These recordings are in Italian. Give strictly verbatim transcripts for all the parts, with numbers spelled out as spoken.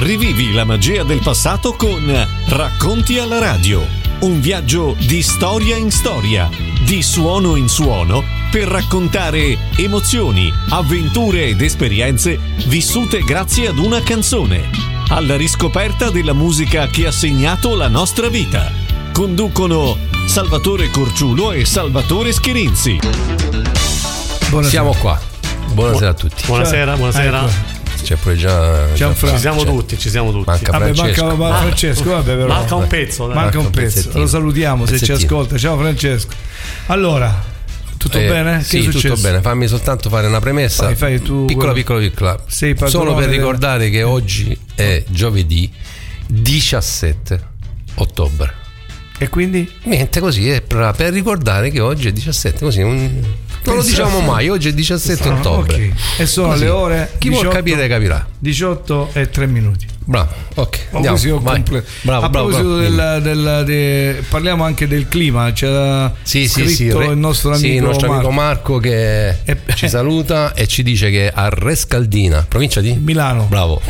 Rivivi la magia del passato con Racconti alla radio. Un viaggio di storia in storia, di suono in suono, per raccontare emozioni, avventure ed esperienze vissute grazie ad una canzone. Alla riscoperta della musica che ha segnato la nostra vita. Conducono Salvatore Corciulo e Salvatore Schirinzi. Buonasera. Siamo qua. Buonasera a tutti. Buonasera, buonasera. Ecco. C'è pure già, già Fra- Ci siamo c'è. tutti, ci siamo tutti. Manca Vabbè, Francesco. manca, ma Francesco, vabbè, però. Manca un pezzo, dai. Manca un un pezzo. pezzettino. Lo salutiamo se ci Pezzettino. ascolta. Ciao Francesco. Allora, tutto Eh, bene? Che sì, è successo? tutto bene. Fammi soltanto fare una premessa. Fai, fai tu piccola, quello- piccola, piccola. Sei padrone Solo per del- ricordare che oggi è giovedì diciassette ottobre. E quindi? Niente, così è per, per ricordare che oggi è diciassette, così un- non lo Pensa- diciamo mai, oggi è diciassette Ah, ottobre. ok. E sono Così. le ore Chi diciotto, vuol capire capirà. diciotto e tre minuti. Bravo, ok. A Andiamo, proposito, vai. comple- Bravo, a bravo, proposito bravo. del, del- de- parliamo anche del clima. C'era Sì, sì, sì, scritto re- il nostro amico, sì, il nostro amico Marco. Marco che E- ci saluta e ci dice che a Rescaldina, provincia di Milano. Bravo.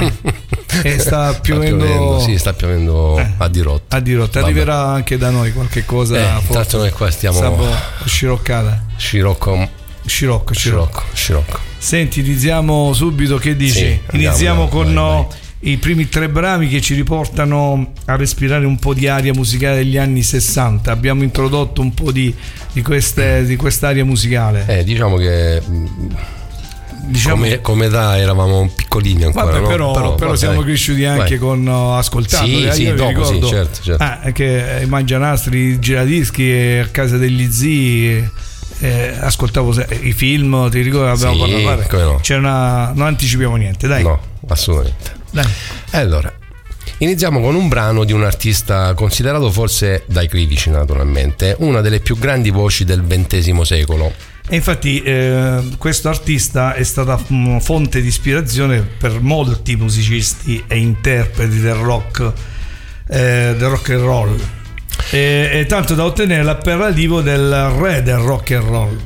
E sta piovendo, sì, sta piovendo Eh. a dirotto. a dirotto. Vabbè. Arriverà anche da noi qualche cosa. Eh, forse. tanto noi qua stiamo Sapo- sciroccata. scirocco, Scirocco, scirocco. scirocco, scirocco. Senti, iniziamo subito. Che dici? Sì, andiamo, Iniziamo andiamo, con vai, oh, vai. i primi tre brani che ci riportano a respirare un po' di aria musicale degli anni sessanta. Abbiamo introdotto un po' di, di, queste, di quest'aria musicale. Eh, diciamo che mh, diciamo, come, come età eravamo piccolini ancora, vabbè, no? però, però, vabbè, siamo dai. cresciuti anche Vai. con uh, ascoltando. Sì, Eh, sì, io mi dopo, ricordo sì, certo, certo. ah, che i mangianastri, i giradischi eh, a casa degli zii. Eh, ascoltavo se- i film, ti ricordo, abbiamo Sì, parlato. come no. C'è una, non anticipiamo niente, dai. No, assolutamente. Dai. Allora, iniziamo con un brano di un artista considerato forse dai critici naturalmente una delle più grandi voci del ventesimo secolo. E infatti eh, questo artista è stata mm, fonte di ispirazione per molti musicisti e interpreti del rock, eh, del rock and roll, e, e tanto da ottenere l'appellativo del re del rock and roll.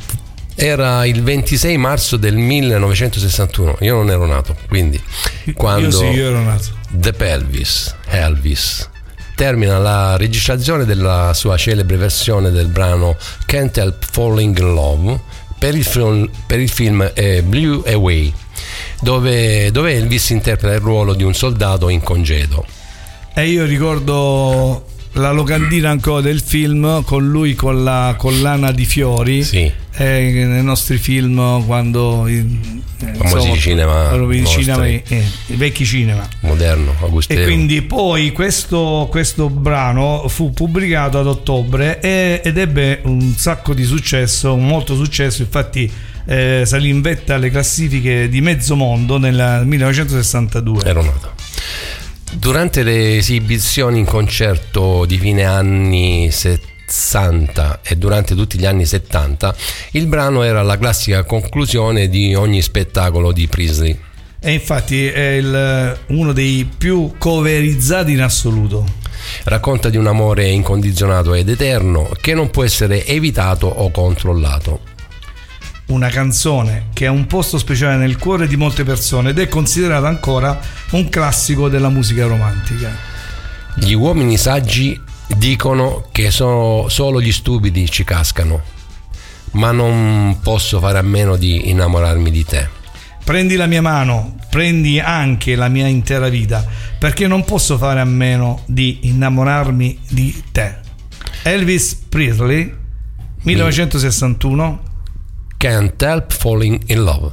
Era il ventisei marzo del millenovecentosessantuno, io non ero nato, quindi quando Io sì, io ero nato. The Pelvis, Elvis, termina la registrazione della sua celebre versione del brano Can't Help Falling in Love per il film, per il film eh, Blew Away, dove, dove Elvis interpreta il ruolo di un soldato in congedo. E io ricordo la locandina ancora del film con lui con la collana di fiori. Sì. Eh, nei nostri film quando eh, Famosi cinema i, cinema nostri. eh, i vecchi cinema. Moderno, Augusto. E quindi poi questo, questo brano fu pubblicato ad ottobre e, ed ebbe un sacco di successo, molto successo, infatti eh, salì in vetta alle classifiche di mezzo mondo nel millenovecentosessantadue. ero nato. Durante le esibizioni in concerto di fine anni sessanta e durante tutti gli anni settanta, il brano era la classica conclusione di ogni spettacolo di Presley. E infatti è il, uno dei più coverizzati in assoluto. Racconta di un amore incondizionato ed eterno che non può essere evitato o controllato. Una canzone che ha un posto speciale nel cuore di molte persone ed è considerata ancora un classico della musica romantica. Gli uomini saggi dicono che sono solo gli stupidi ci cascano, ma non posso fare a meno di innamorarmi di te. Prendi la mia mano, prendi anche la mia intera vita, perché non posso fare a meno di innamorarmi di te. Elvis Presley, millenovecentosessantuno. Can't Help Falling in Love.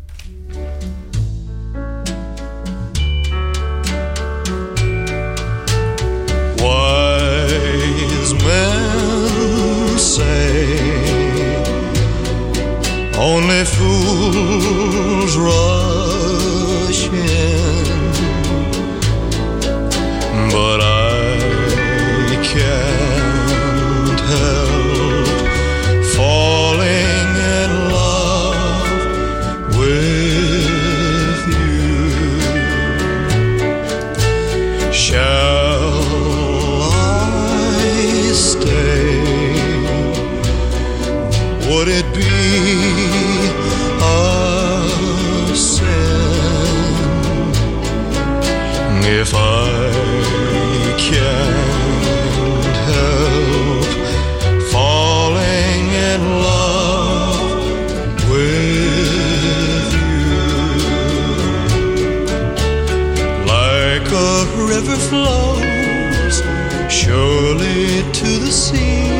Wise men say only fools rush in, but I can't help falling in love If I can't help falling in love with you, like a river flows surely to the sea,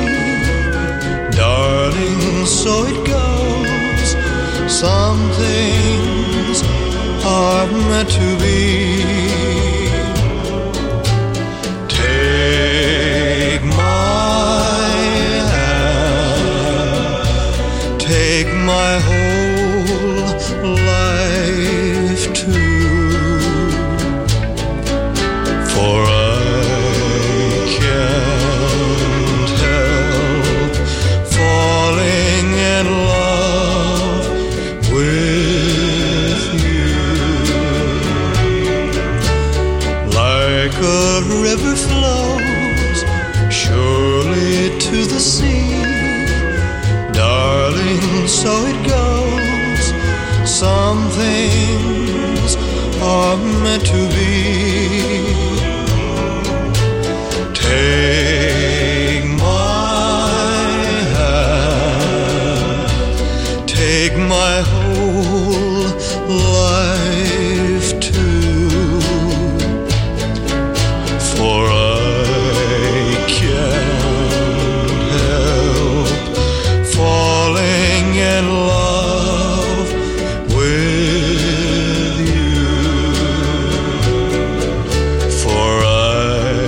darling, so it goes. Some things are meant to be. Take my hand, take my whole life too, for I can't help falling in love with you, like a river flows surely to the sea, darling, so it goes. Some things are meant to be. Take my hand, take my whole life too, for I can't help falling in love with you, for I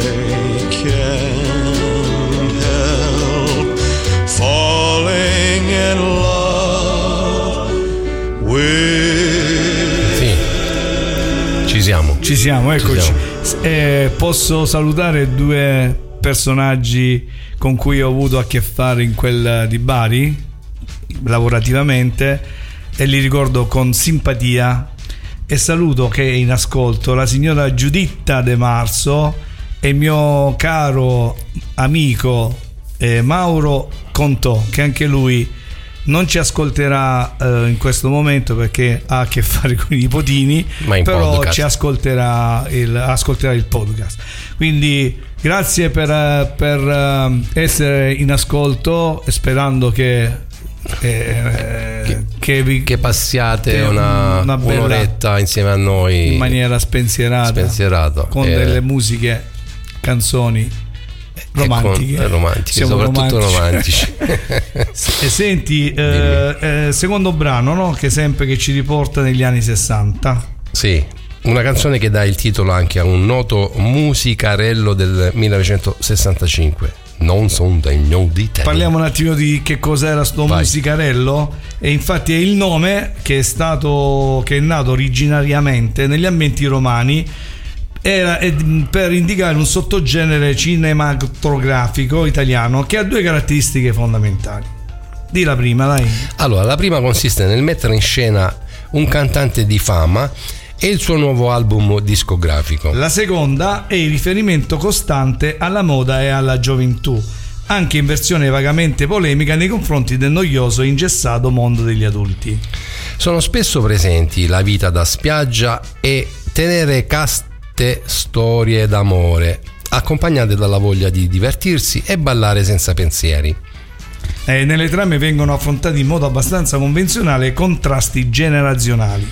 can't help falling in love with. Sì, ci siamo. Ci siamo, eccoci. Ci siamo. Eh, posso salutare due personaggi con cui ho avuto a che fare in quel di Bari, lavorativamente, e li ricordo con simpatia, e saluto che è in ascolto la signora Giuditta De Marzo e il mio caro amico eh, Mauro Contò, che anche lui non ci ascolterà eh, in questo momento perché ha a che fare con i nipotini, ma in però podcast. ci ascolterà il, ascolterà il podcast. Quindi grazie per, per essere in ascolto, sperando che eh, che, che, vi, che passiate che una, una bella, un'oretta insieme a noi in maniera spensierata, spensierata con eh, delle musiche, canzoni romantiche, con, eh, romantiche siamo soprattutto romantici. E senti, eh, eh, secondo brano, no? Che sempre che ci riporta negli anni sessanta. Sì, una canzone che dà il titolo anche a un noto musicarello del millenovecentosessantacinque. Non son degno di te. Parliamo un attimo di che cos'era sto Vai. musicarello, e infatti è il nome che è stato che è nato originariamente negli ambienti romani. Era per indicare un sottogenere cinematografico italiano che ha due caratteristiche fondamentali. Di la prima, dai. Allora, la prima consiste nel mettere in scena un cantante di fama e il suo nuovo album discografico. La seconda è il riferimento costante alla moda e alla gioventù, anche in versione vagamente polemica nei confronti del noioso e ingessato mondo degli adulti. Sono spesso presenti la vita da spiaggia e tenere caste storie d'amore, accompagnate dalla voglia di divertirsi e ballare senza pensieri. Eh, nelle trame vengono affrontati in modo abbastanza convenzionale contrasti generazionali.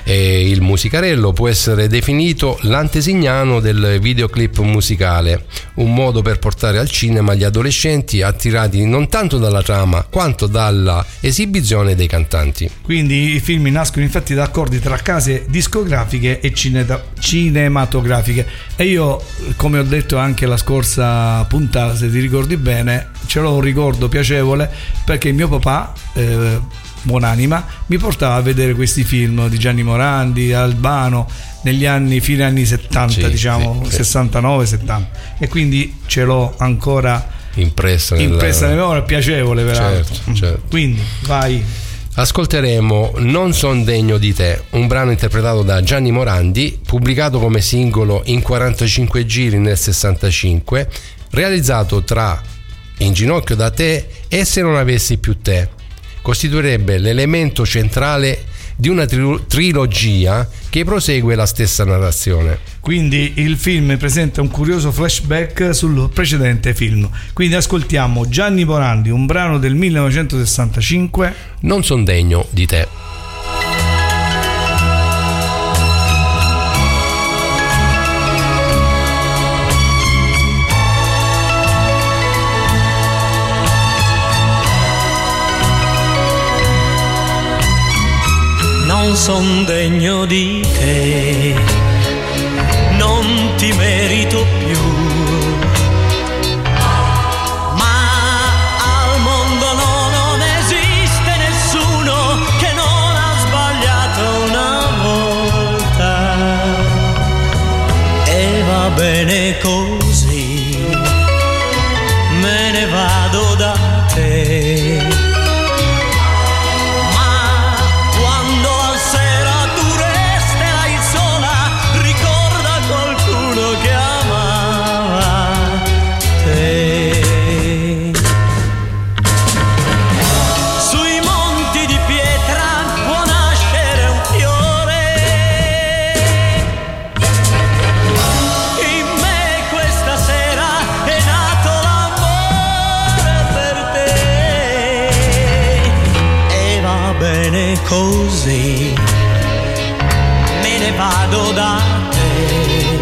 E il musicarello può essere definito l'antesignano del videoclip musicale, un modo per portare al cinema gli adolescenti attirati non tanto dalla trama quanto dalla esibizione dei cantanti. Quindi i film nascono infatti da accordi tra case discografiche e cineta- cinematografiche, e io, come ho detto anche la scorsa puntata, se ti ricordi bene, ce l'ho un ricordo piacevole perché mio papà, eh, buonanima, mi portava a vedere questi film di Gianni Morandi, Albano, negli anni, fine anni settanta, sì, diciamo sì, sì. sessantanove settanta, e quindi ce l'ho ancora impressa nella, impressa nella memoria, piacevole peraltro. Certo, certo. Quindi vai. Ascolteremo Non son degno di te, un brano interpretato da Gianni Morandi, pubblicato come singolo in quarantacinque giri nel sessantacinque, realizzato tra In ginocchio da te e Se non avessi più te. Costituirebbe l'elemento centrale di una tri- trilogia che prosegue la stessa narrazione. Quindi il film presenta un curioso flashback sul precedente film. Quindi ascoltiamo Gianni Morandi, un brano del millenovecentosessantacinque. Non son degno di te. Non son degno di te, non ti merito più, ma al mondo no, non esiste nessuno che non ha sbagliato una volta, e va bene così, me ne vado da te. Così me ne vado da te,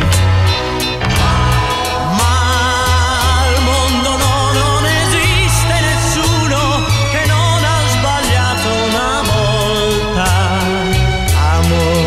ma al mondo no, non esiste nessuno che non ha sbagliato una volta, amore.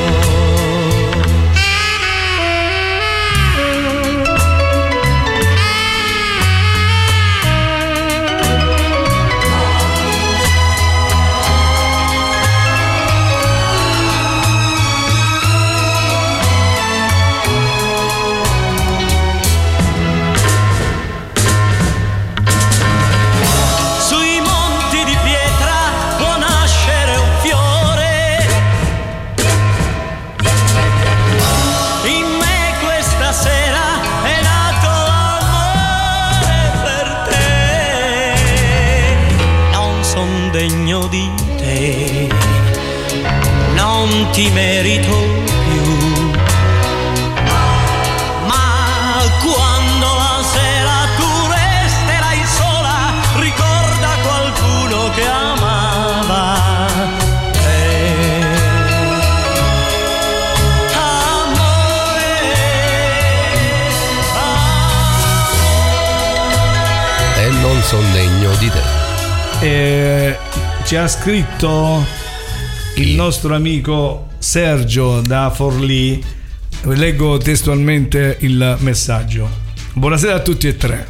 Degno di te, non ti merito più, ma quando la sera tu resterai sola, ricorda qualcuno che amava te. Amore, amore. E non son degno di te. Eh, ci ha scritto il nostro amico Sergio da Forlì. Leggo testualmente il messaggio. Buonasera a tutti e tre.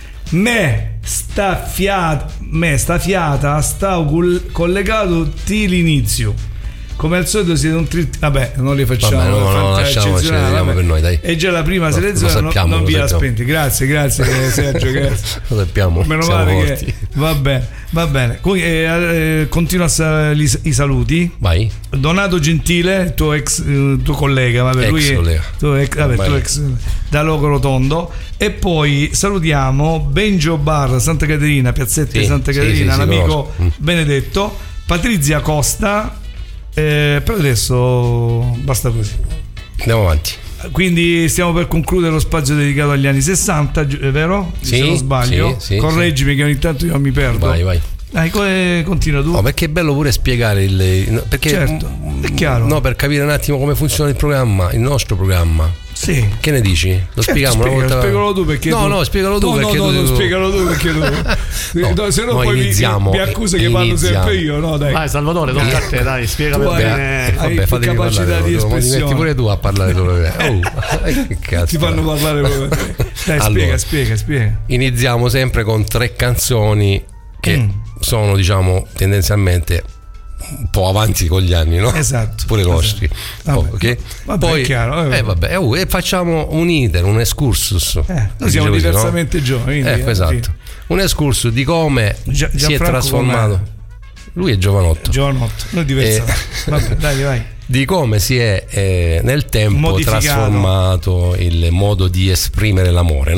Me sta fiata, me sta fiata sta collegato ti l'inizio. Come al solito siete un tri... Vabbè, non li facciamo. Vabbè, no, no, lasciamoci, vediamo per noi, dai. È già la prima no, selezione, sappiamo, non, non vi sappiamo. aspetti. Grazie, grazie Sergio, grazie. Lo sappiamo. Meno male forti. Che va bene, va bene. Quindi, eh, eh, continua a, i, i saluti. Vai. Donato Gentile, tuo ex eh, tuo collega, vabbè, ex lui è collega. Tuo ex, vabbè, tuo ex da Loco Rotondo. E poi salutiamo Benjo Bar Santa Caterina, Piazzetta sì, Santa Caterina, sì, sì, l'amico sì, Benedetto, Patrizia Costa. Eh, per adesso basta così. Andiamo avanti. Quindi stiamo per concludere lo spazio dedicato agli anni sessanta, è vero? Sì, se non sbaglio, sì, sì, correggimi sì. Che ogni tanto io mi perdo. Vai, vai. Dai, come continua tu? No, perché è bello pure spiegare il. Perché, certo, è chiaro. No, per capire un attimo come funziona il programma, il nostro programma. Sì. Che ne dici? Lo certo, spieghiamo spiega, una volta. Spiegalo tu perché. No, tu... no, spiegalo tu no, perché. No, tu... no, no, spiegalo tu perché. Tu... no, no, se no poi iniziamo, mi, mi accusa che parlo sempre io, no? Dai. Vai, Salvatore, tocca a te, dai, spiega per bene. Eh, vabbè, fatemi capacità parlare, di espressione. Ti metti pure tu a parlare solo te. Oh, che cazzo. Ti fanno parlare proprio te. Dai, allora, spiega, spiega, spiega. Iniziamo sempre con tre canzoni che mm. sono, diciamo, tendenzialmente un po' avanti con gli anni, no? Esatto. Pure i nostri. Vabbè. Oh, okay? Vabbè, poi è chiaro, eh, eh, vabbè, oh, e facciamo un iter, un excursus. Eh, noi siamo così, diversamente no? giovani. Eh, esatto. Un excursus di come Gia- si è trasformato. Com'è? Lui è giovanotto. Giovanotto, noi diversamente. Eh, vabbè, dai, vai. Di come si è eh, nel tempo modificato. Trasformato il modo di esprimere l'amore, no?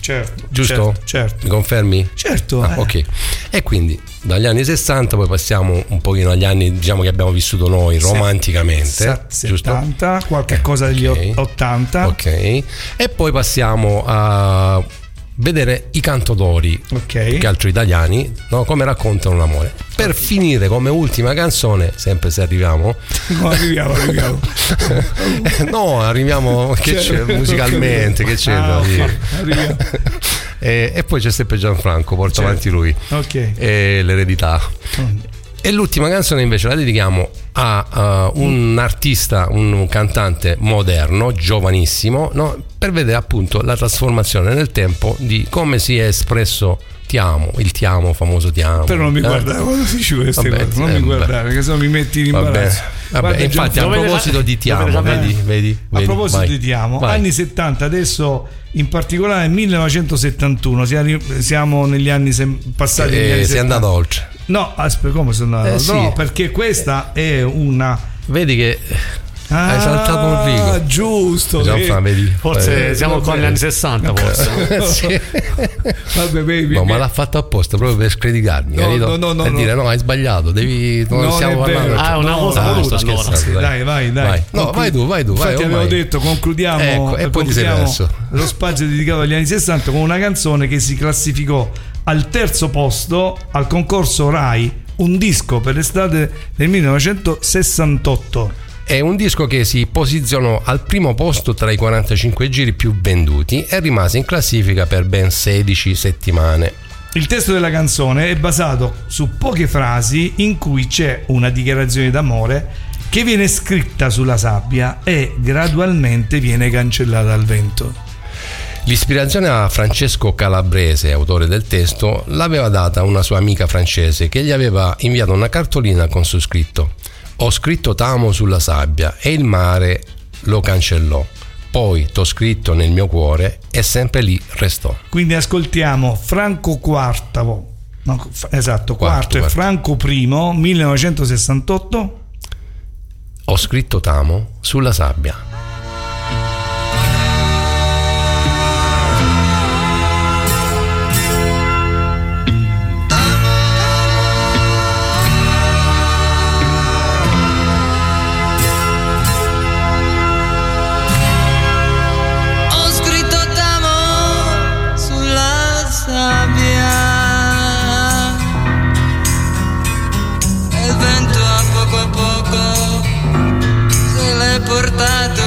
certo, giusto? Certo, certo. Mi confermi? Certo. Ah, eh. ok. E quindi dagli anni sessanta poi passiamo un pochino agli anni, diciamo, che abbiamo vissuto noi romanticamente, Se- giusto? settanta, qualche cosa degli Ok. ottanta. Ok. E poi passiamo a vedere i cantatori, Ok. che altro italiani, no? Come raccontano l'amore. Per finire come ultima canzone, sempre se arriviamo. No, arriviamo, arriviamo. No, arriviamo che Cioè, c'è musicalmente, che c'è Ah, da ok, dire. arriviamo. E, e poi c'è sempre Gianfranco, porta Certo. avanti lui. Ok. E l'eredità. E l'ultima canzone invece la dedichiamo a uh, un artista, un cantante moderno, giovanissimo, no? Per vedere appunto la trasformazione nel tempo di come si è espresso ti amo, il ti amo, famoso ti amo. Però non mi eh? guardare quando si dice queste Vabbè, cose, non eh, mi beh. guardare perché sennò mi metti in Vabbè, imbarazzo. vabbè, Guarda, infatti a Dove- proposito di ti dove- amo, dove- vedi, vedi, A vedi, proposito vai, di Ti amo, vai. anni settanta, adesso in particolare nel millenovecentosettantuno, siamo, siamo negli anni sem- passati. negli Eh, anni sei settanta. andato oltre. No, aspetta, come sono andato? Eh, sì. No, perché questa è una. Vedi che Ah, hai saltato un rigo. Giusto. Gianfranco, vedi. vedi? Forse Eh, siamo vabbè. con gli anni sessanta, forse. Sì. Vabbè, baby, No, mi- ma l'ha fatto apposta proprio per scredicarmi, No, capito? no, no, no, per no. dire no, hai sbagliato, devi non, Non stiamo è vero. parlando. Ah, è una No, cosa no, voluta, sto allora. scherzando, Dai, vai, dai. Vai. No, vai tu, vai tu, vai. Infatti ormai. avevo detto, concludiamo, Ecco, e poi ti sei concludiamo perso. lo spazio dedicato agli anni sessanta con una canzone che si classificò al terzo posto al concorso Rai, un disco per l'estate del millenovecentosessantotto. È un disco che si posizionò al primo posto tra i quarantacinque giri più venduti e rimase in classifica per ben sedici settimane. Il testo della canzone è basato su poche frasi in cui c'è una dichiarazione d'amore che viene scritta sulla sabbia e gradualmente viene cancellata dal vento. L'ispirazione a Francesco Calabrese, autore del testo, l'aveva data una sua amica francese che gli aveva inviato una cartolina con su scritto: ho scritto t'amo sulla sabbia e il mare lo cancellò. Poi t'ho scritto nel mio cuore e sempre lì restò. Quindi ascoltiamo Franco Quartavo, no, f- esatto, quarto, Quarto, e quarto. Franco Primo, millenovecentosessantotto. Ho scritto t'amo sulla sabbia. Ho scritto t'amo sulla sabbia e il vento a poco a poco se l'è portato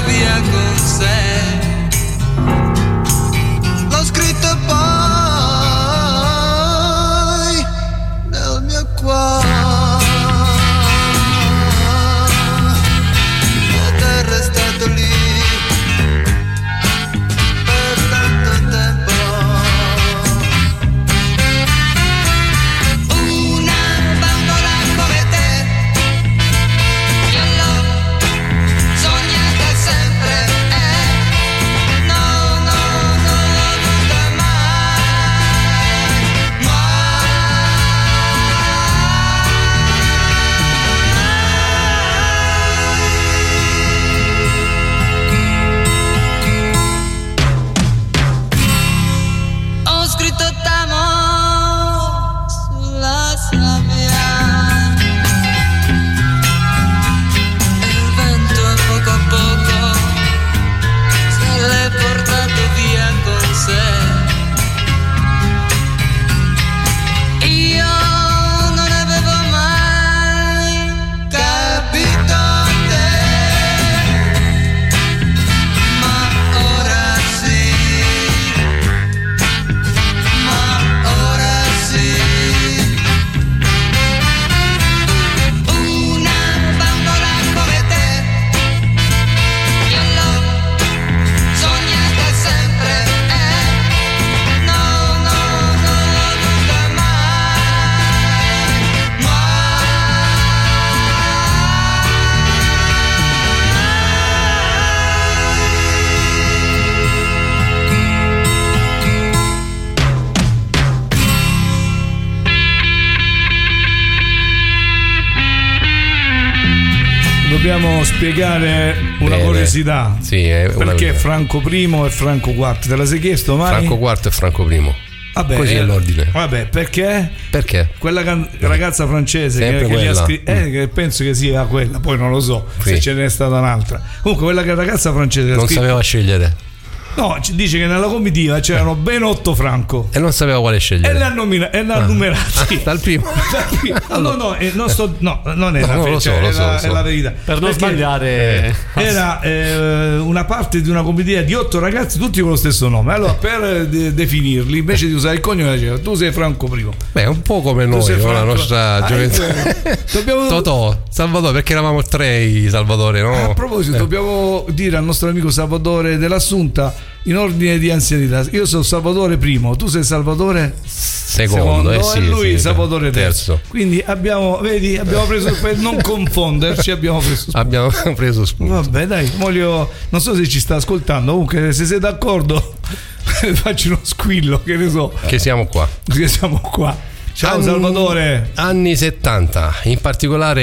dobbiamo spiegare una Bene. curiosità. Sì, è una Perché verità. Franco primo e Franco quarto? Te la sei chiesto mai? Franco quarto e Franco primo. Vabbè, Così è eh, l'ordine. Vabbè, perché? Perché? Quella can- ragazza francese Sempre che, che gli ha quella. scritto, eh, che penso che sia quella, poi non lo so Sì. se ce n'è stata un'altra. Comunque, quella che- ragazza francese che ha Non scritto- sapeva scegliere. No, ci dice che nella comitiva c'erano ben otto Franco E non sapeva quale e scegliere. li ha nomina- e li ha numerati. Dal primo. No, no, eh, non sto, no, non era, No, no, lo so, cioè, lo è, so, la, lo è so. la verità. Per non Perché sbagliare. Era eh, una parte di una comitiva di otto ragazzi, tutti con lo stesso nome. Allora, per eh, de- definirli, invece di usare il cognome, diceva tu sei Franco primo. Beh, è un po' come Tu noi, sei no? la Franco- nostra Ah, gioventù. eh, dobbiamo- Totò, Salvatore, perché eravamo tre i Salvatore, no? A proposito, Eh. dobbiamo dire al nostro amico Salvatore dell'Assunta in ordine di anzianità. Io sono Salvatore primo, tu sei Salvatore Secondo, eh sì, e lui sì, Salvatore terzo. terzo. Quindi abbiamo, vedi, abbiamo preso per non confonderci, abbiamo preso spunto. Abbiamo preso spunto. Vabbè, dai, voglio, non so se ci sta ascoltando. Comunque, se sei d'accordo, facci uno squillo, che ne so, Che siamo qua. che siamo qua. Ciao Anni- Salvatore. Anni settanta, in particolare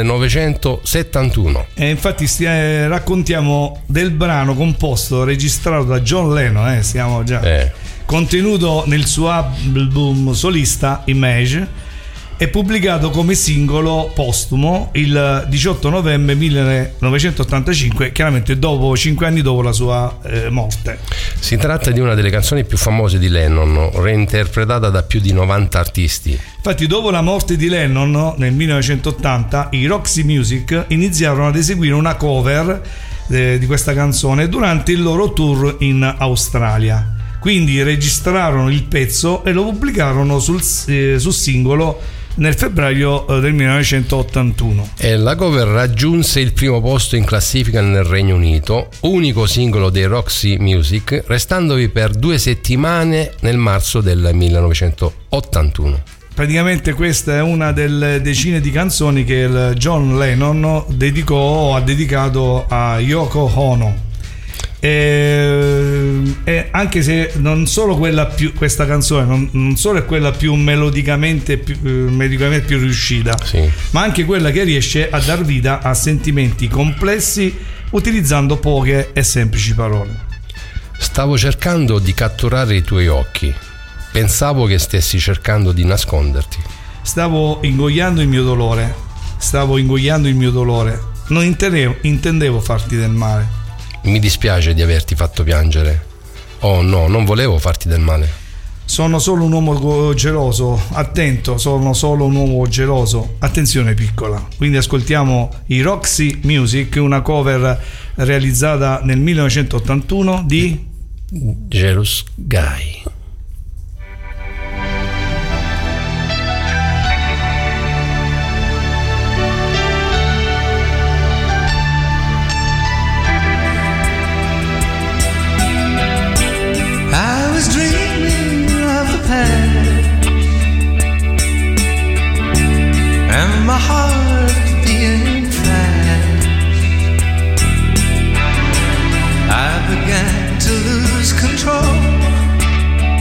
millenovecentosettantuno. E infatti stia- eh, raccontiamo del brano composto, registrato da John Lennon, eh, stiamo già Eh. contenuto nel suo album solista Image e pubblicato come singolo postumo il diciotto novembre millenovecentottantacinque, chiaramente dopo cinque anni dopo la sua eh, morte. Si tratta di una delle canzoni più famose di Lennon, reinterpretata da più di novanta artisti. Infatti, dopo la morte di Lennon nel millenovecentottanta, i Roxy Music iniziarono ad eseguire una cover eh, di questa canzone durante il loro tour in Australia. Quindi registrarono il pezzo e lo pubblicarono sul, eh, sul singolo nel febbraio eh, del millenovecentottantuno. E la cover raggiunse il primo posto in classifica nel Regno Unito, unico singolo dei Roxy Music, restandovi per due settimane nel marzo del millenovecentottantuno. Praticamente questa è una delle decine di canzoni che il John Lennon dedicò o ha dedicato a Yoko Ono. E, e anche se non solo quella più, questa canzone non, non solo è quella più melodicamente più, eh, melodicamente più riuscita, Sì. ma anche quella che riesce a dar vita a sentimenti complessi utilizzando poche e semplici parole. Stavo cercando di catturare i tuoi occhi. Pensavo che stessi cercando di nasconderti. Stavo ingoiando il mio dolore, stavo ingoiando il mio dolore. Non intendevo, intendevo farti del male. Mi dispiace di averti fatto piangere. Oh no, non volevo farti del male. Sono solo un uomo go- geloso, attento, sono solo un uomo geloso. Attenzione piccola. Quindi ascoltiamo i Roxy Music, una cover realizzata nel millenovecentottantuno di Jealous Guy. I was dreaming of the past and my heart being fast. I began to lose control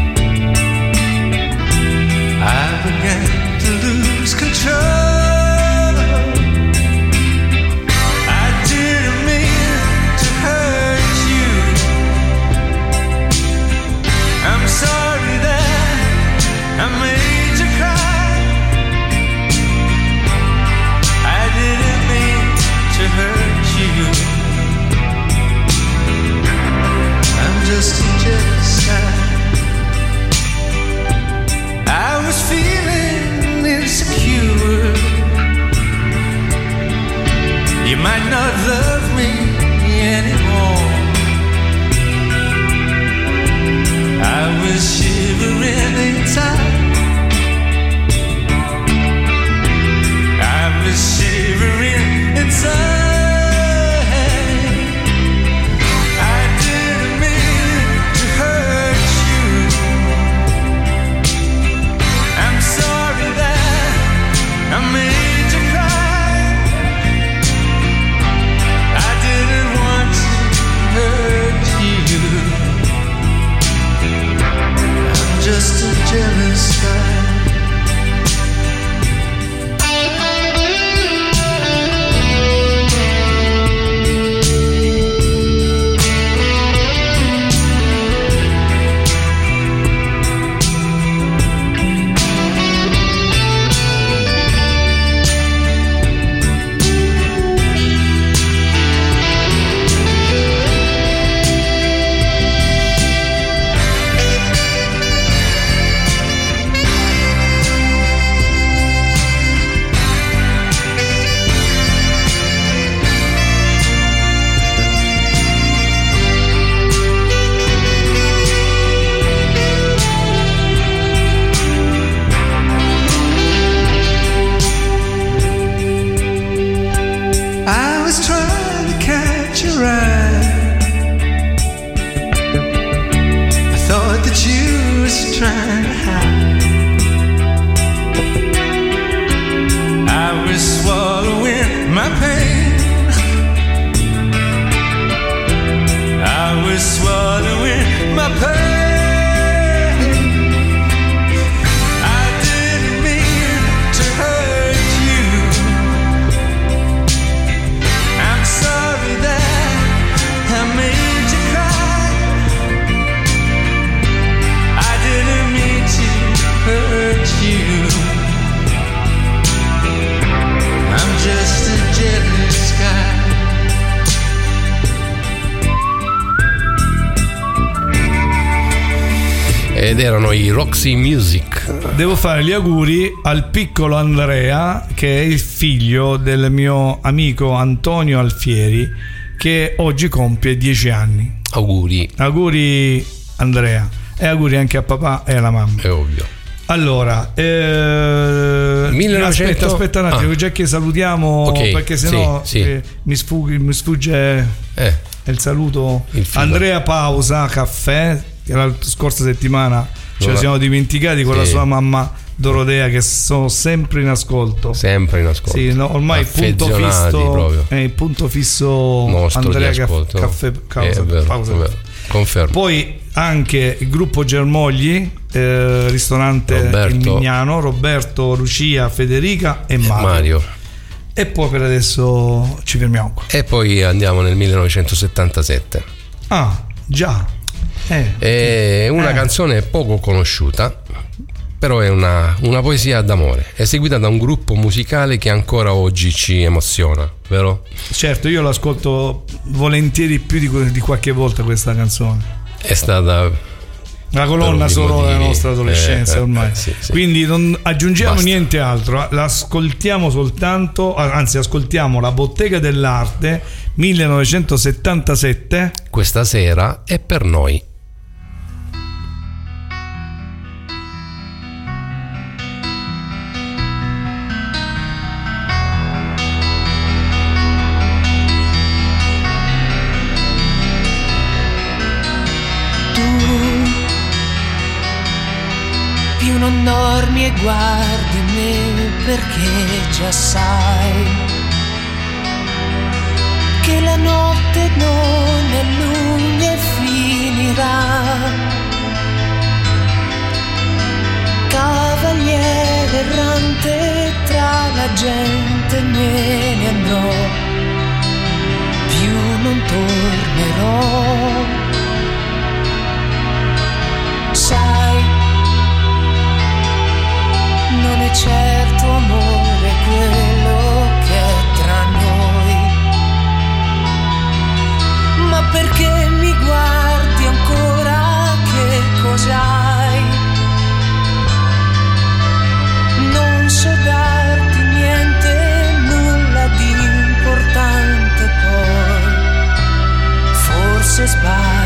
trying to hide. I was swallowing my pain. I was swallowing my pain. Just a jealous guy. Ed erano i Roxy Music. Devo fare gli auguri al piccolo Andrea, che è il figlio del mio amico Antonio Alfieri, che oggi compie dieci anni. Auguri. Auguri Andrea, e auguri anche a papà e alla mamma. È ovvio. Allora, eh, millenovecento aspetta, aspetta un attimo, ah. già che salutiamo, okay, perché sennò sì, sì. eh, mi, sfugge, mi sfugge eh. il saluto. Il Andrea Pausa Caffè, che la scorsa settimana ce la lo siamo dimenticati con sì. la sua mamma Dorotea, che sono sempre in ascolto. Sempre in ascolto. Sì, no, ormai il punto fisso è il punto fisso nostro Andrea Caff- Caffè Causa, è vero, Pausa. È vero. Confermo. Poi anche il gruppo Germogli, eh, ristorante Roberto. Il Mignano, Roberto, Lucia, Federica e Mario. Mario. E poi per adesso ci fermiamo qua. E poi andiamo nel millenovecentosettantasette. Ah, già. Eh. È una eh. canzone poco conosciuta, però è una, una poesia d'amore, eseguita da un gruppo musicale che ancora oggi ci emoziona, vero? Certo, io l'ascolto volentieri più di, di qualche volta questa canzone. È stata la colonna sonora della nostra adolescenza, eh, ormai. Eh, sì, sì. Quindi non aggiungiamo Basta. niente altro, l'ascoltiamo soltanto, anzi ascoltiamo La Bottega dell'Arte millenovecentosettantasette. Questa sera è per noi. Non dormi e guardi me perché già sai che la notte non è lunga e finirà. Cavaliere errante tra la gente me ne andrò, più non tornerò. Sai, non è certo amore quello che è tra noi, ma perché mi guardi ancora, che cos'hai? Non so darti niente, nulla di importante, poi forse sbaglio.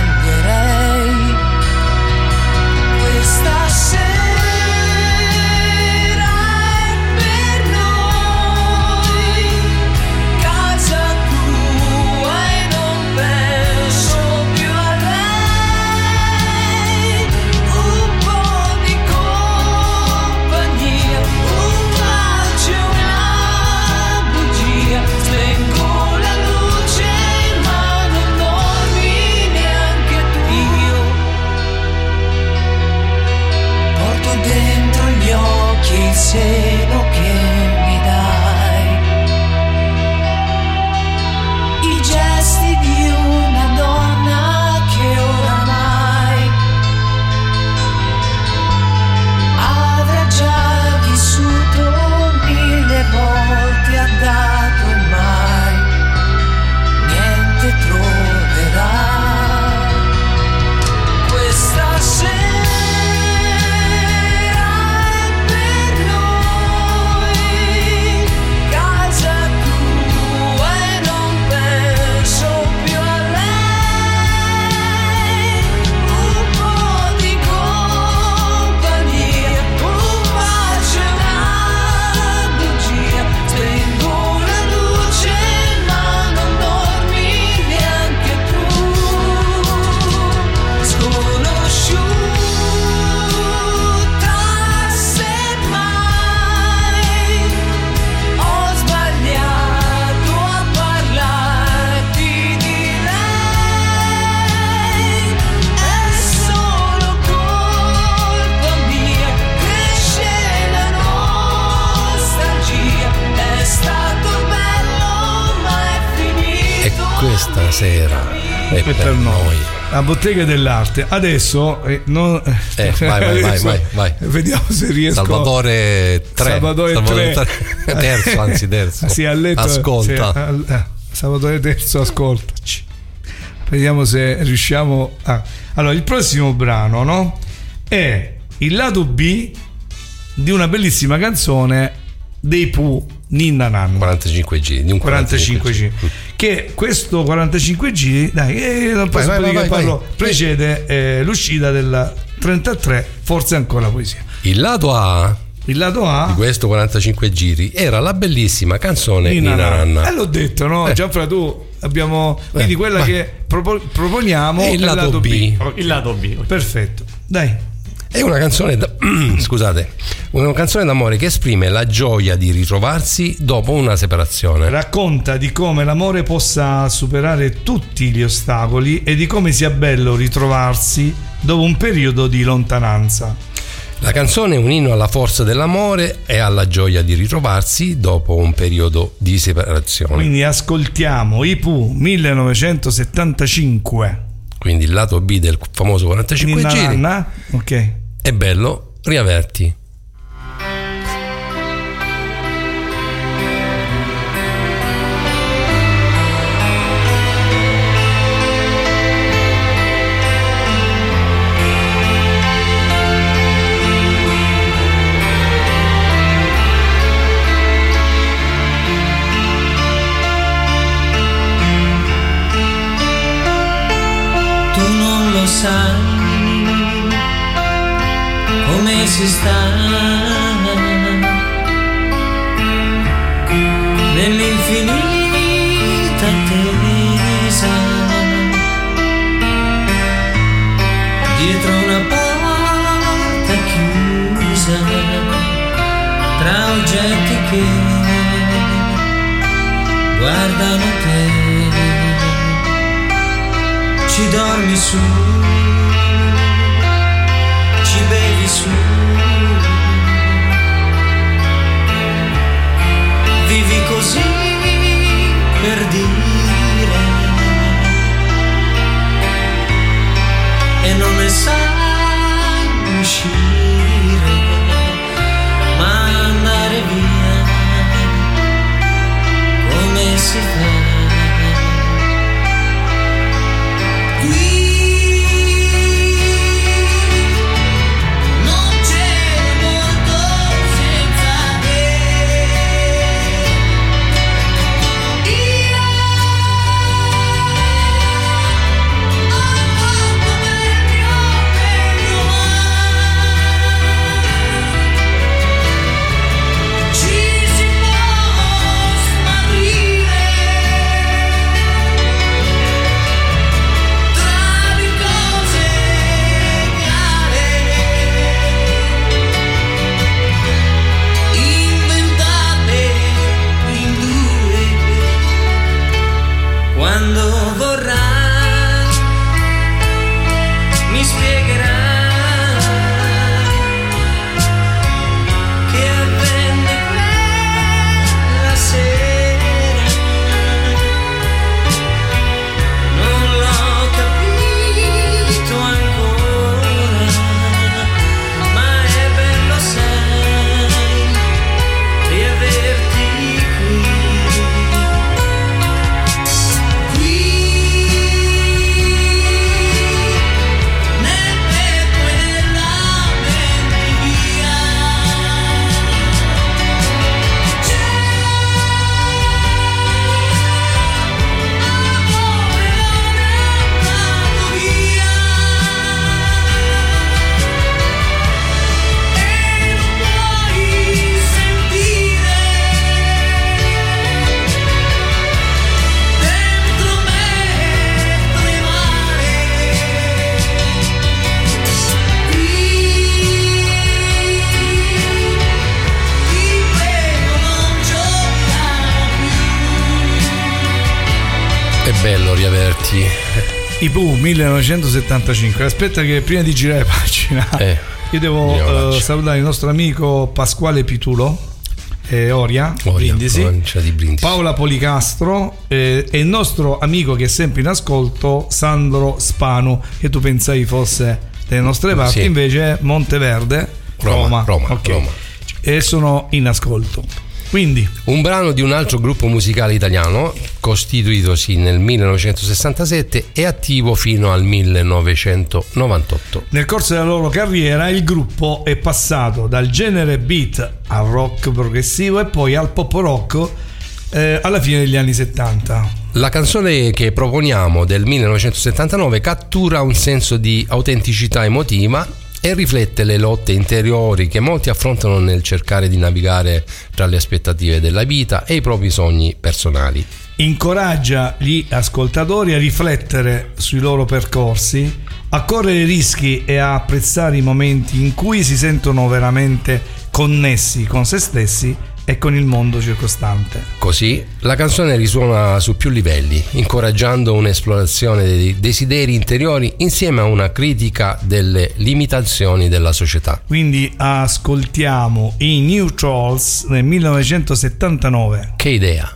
sera è, e per, per noi. noi. La bottega dell'arte. Adesso eh, non, eh, vai, vai, adesso vai, vai, vai. Vediamo se riesco. Salvatore tre. Salvatore, Salvatore tre. tre. Terzo, anzi terzo. Sì, ha letto, ascolta. Sì, al, eh, Salvatore terzo, ascoltaci. Vediamo se riusciamo a. Allora, il prossimo brano, no? È il lato B di una bellissima canzone dei Pooh, Ninna Nanna. quarantacinque giri, di un quarantacinque giri. Che questo quarantacinque giri, dai, eh, non posso vai, vai, dire che vai, parlo, vai. precede eh, l'uscita del trentatré, forse ancora poesia. Il lato A Il lato A di questo quarantacinque giri era la bellissima canzone Ninna Ninna Nanna. Nanna. Eh, l'ho detto, no? Eh. Gianfra, tu abbiamo quindi Eh, quella vai. che propo- proponiamo E il è lato B. Ok. Il lato B. Perfetto, dai. È una canzone da- scusate, una canzone d'amore che esprime la gioia di ritrovarsi dopo una separazione. Racconta di come l'amore possa superare tutti gli ostacoli e di come sia bello ritrovarsi dopo un periodo di lontananza. La canzone è un inno alla forza dell'amore e alla gioia di ritrovarsi dopo un periodo di separazione. Quindi ascoltiamo i Pooh millenovecentosettantacinque. Quindi il lato B del famoso quarantacinque Ninna giri. Nanna. Ok. È bello, riaverti. Tu non lo sai come si sta nell'infinita attesa dietro una porta chiusa tra oggetti che guardano te. Ci dormi su, ci bevi su, vivi così per dire e non ne sai uscire, ma andare via come si fa. Quando vorrai mi spiegherai che avvenne quella sera. Non l'ho capito ancora, ma è bello, sai, riaverti qui. È bello riaverti. I Pooh millenovecentosettantacinque. Aspetta che prima di girare pagina Eh, io devo andiamo eh, avanti. salutare il nostro amico Pasquale Pitulo eh, Oria, Oria, Brindisi, provincia di Brindisi. Paola Policastro eh, e il nostro amico che è sempre in ascolto, Sandro Spanu, che tu pensavi fosse delle nostre parti, Sì. invece è Monteverde, Roma, Roma, Roma, ok. Roma. E sono in ascolto. Quindi Un brano di un altro gruppo musicale italiano, costituitosi nel millenovecentosessantasette e attivo fino al millenovecentonovantotto. nel corso della loro carriera il gruppo è passato dal genere beat al rock progressivo e poi al pop rock eh, alla fine degli anni settanta. La canzone che proponiamo del millenovecentosettantanove cattura un senso di autenticità emotiva e riflette le lotte interiori che molti affrontano nel cercare di navigare tra le aspettative della vita e i propri sogni personali. Incoraggia gli ascoltatori a riflettere sui loro percorsi, a correre rischi e a apprezzare i momenti in cui si sentono veramente connessi con se stessi e con il mondo circostante. Così la canzone risuona su più livelli, incoraggiando un'esplorazione dei desideri interiori insieme a una critica delle limitazioni della società. Quindi ascoltiamo i New Trolls nel millenovecentosettantanove. Che idea!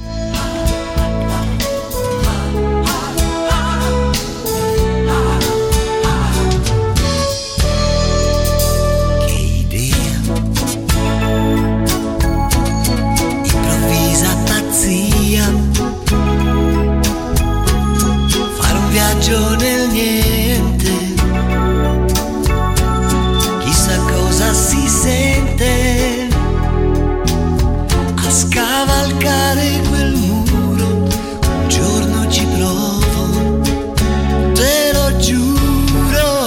Nel niente, chissà cosa si sente a scavalcare quel muro. Un giorno ci provo, te lo giuro.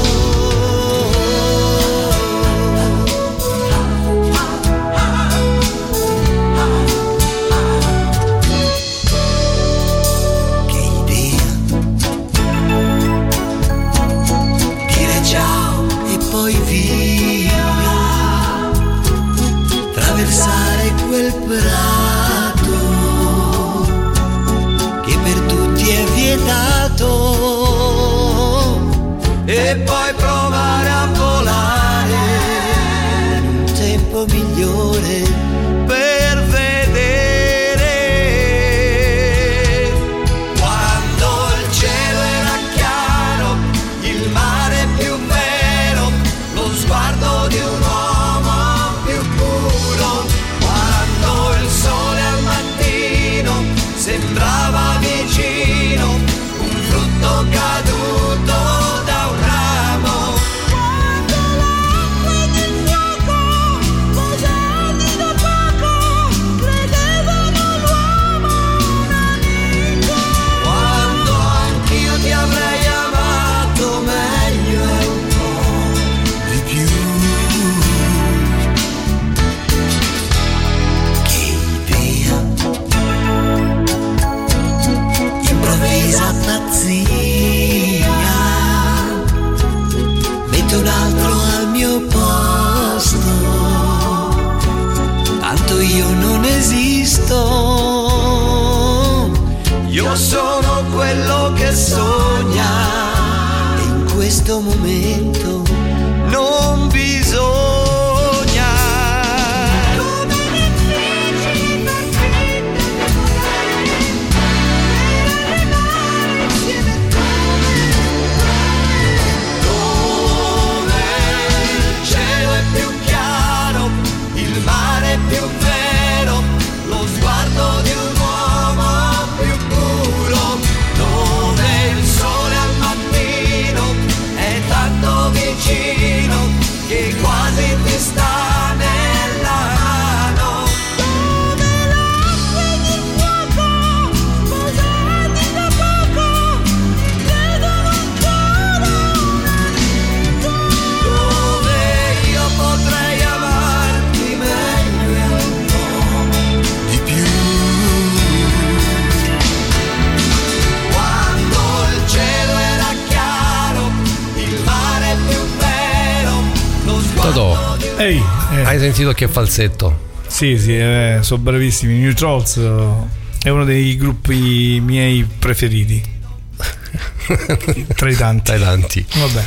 Attraversare quel prato che per tutti è vietato e poi provare a volare in un tempo migliore per vedere quando il cielo era chiaro, il mare più vero, lo sguardo di un uomo sembrava vicino, un frutto caduto da un ramo. Quando l'acqua del fuoco, posati da poco, credevano l'uomo un amico. Quando anch'io ti avrei amato meglio e un po' di più. Improvvisa pazzia, metto un altro al mio posto, tanto io non esisto, io sono quello che sogna e in questo momento non bisogna. Più vero, lo sguardo di un uomo più puro, dove il sole al mattino è tanto vicino che quasi ti sta nella mano. Dove l'acqua ed il fuoco, sposati da poco, ti credono ancora un amico. Dove io potrei amarti meglio e un po' di più. Quando il cielo era chiaro, il mare più vero, lo sguardo Totò, di un Ehi, eh, hai sentito che falsetto? sì, sì, eh, sono bravissimi. New Trolls eh, è uno dei gruppi miei preferiti tra i tanti. Dai tanti. Vabbè.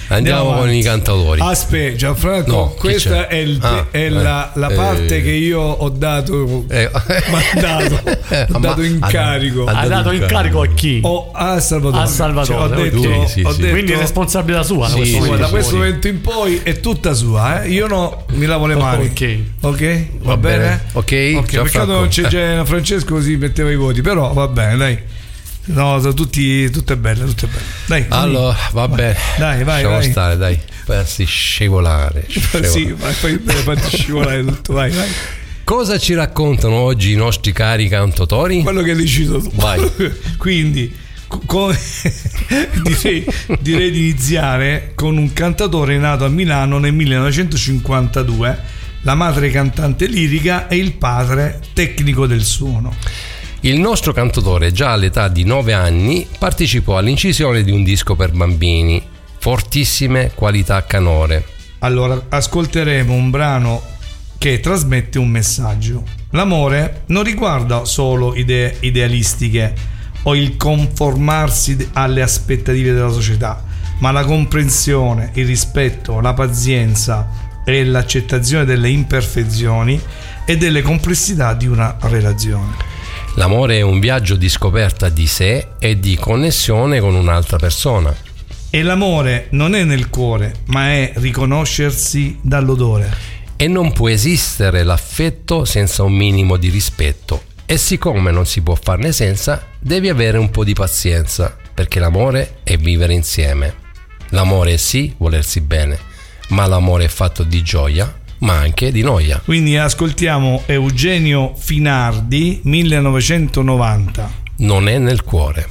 Andiamo con i cantautori. Aspetta, Gianfranco, No, questa c'è? è, il, Ah, è la, la eh, parte eh, che io ho dato, eh, mandato, ho dato in ha- carico. ha Ha dato in carico a chi? O a Salvatore. A Salvatore, Cioè, ho detto, ok. Sì, ho sì. detto Quindi è responsabilità sua. Sì, questo sì, momento da questo fuori. momento in poi è tutta sua, eh? Io no, mi lavo le mani. Ok. Ok? Va, Va bene? bene. Ok, Ok, Gianfranco. peccato non c'è Gian Francesco, così metteva i voti, però va bene, dai. No, sono tutti, tutte belle, tutte belle. Dai. Allora, va bene. Dai, vai, Lasciamo vai. stare, dai. Farsi scivolare. scivolare. Sì, vai, poi me ne fatti scivolare tutto, vai, vai. Cosa ci raccontano oggi i nostri cari cantautori? Quello che hai deciso tu. Vai. Quindi co- co- direi, direi di iniziare con un cantatore nato a Milano nel millenovecentocinquantadue, la madre cantante lirica e il padre tecnico del suono. Il nostro cantautore, già all'età di nove anni, partecipò all'incisione di un disco per bambini, fortissime qualità canore. Allora ascolteremo un brano che trasmette un messaggio. L'amore non riguarda solo idee idealistiche o il conformarsi alle aspettative della società, ma la comprensione, il rispetto, la pazienza e l'accettazione delle imperfezioni e delle complessità di una relazione. L'amore è un viaggio di scoperta di sé e di connessione con un'altra persona. E l'amore non è nel cuore, ma è riconoscersi dall'odore. E non può esistere l'affetto senza un minimo di rispetto. E siccome non si può farne senza, devi avere un po' di pazienza, perché l'amore è vivere insieme. L'amore è sì volersi bene, ma l'amore è fatto di gioia, ma anche di noia. Quindi ascoltiamo Eugenio Finardi, millenovecentonovanta. Non è nel cuore.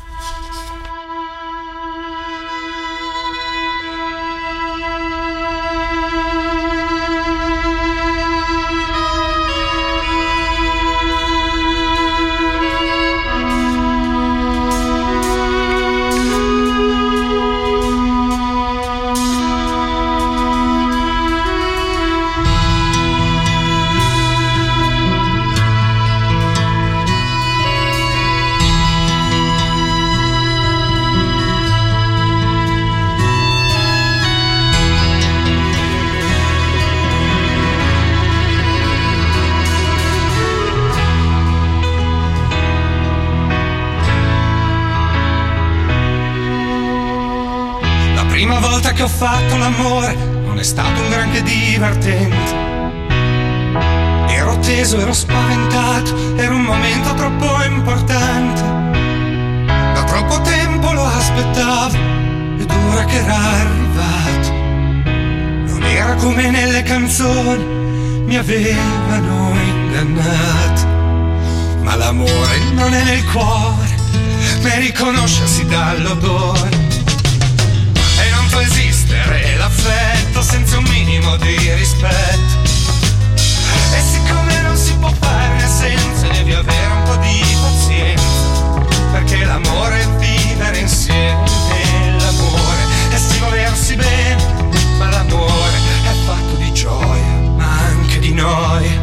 Prima volta che ho fatto l'amore non è stato un granché divertente. Ero teso, ero spaventato, era un momento troppo importante. Da troppo tempo lo aspettavo ed ora che era arrivato, non era come nelle canzoni, mi avevano ingannato. Ma l'amore non è nel cuore, ma è riconoscersi dall'odore. Può esistere l'affetto senza un minimo di rispetto. E siccome non si può farne senza, devi avere un po' di pazienza, perché l'amore è vivere insieme. E l'amore è sì volersi bene, ma l'amore è fatto di gioia, ma anche di noia.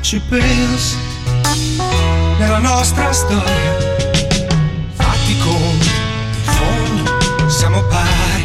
ci pensi nella nostra storia, fatti conti, in fondo siamo pari.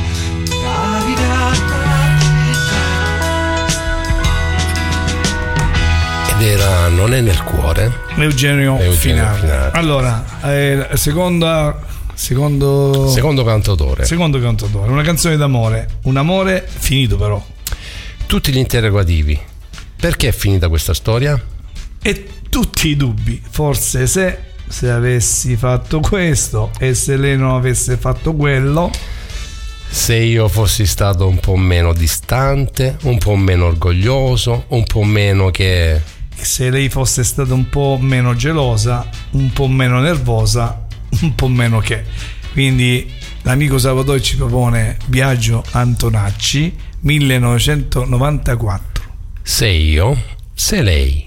Ed era Non è nel cuore, Eugenio, Eugenio Finale. Finale. Allora, eh, seconda secondo secondo cantautore, secondo cantautore, una canzone d'amore, un amore finito però. tutti gli interrogativi. Perché è finita questa storia? E tutti i dubbi, forse se se avessi fatto questo e se lei non avesse fatto quello, Se io fossi stato un po' meno distante, un po' meno orgoglioso, un po' meno che... se lei fosse stata un po' meno gelosa, un po' meno nervosa, un po' meno che. Quindi l'amico Salvatore ci propone Biagio Antonacci, millenovecentonovantaquattro. Se io, se lei.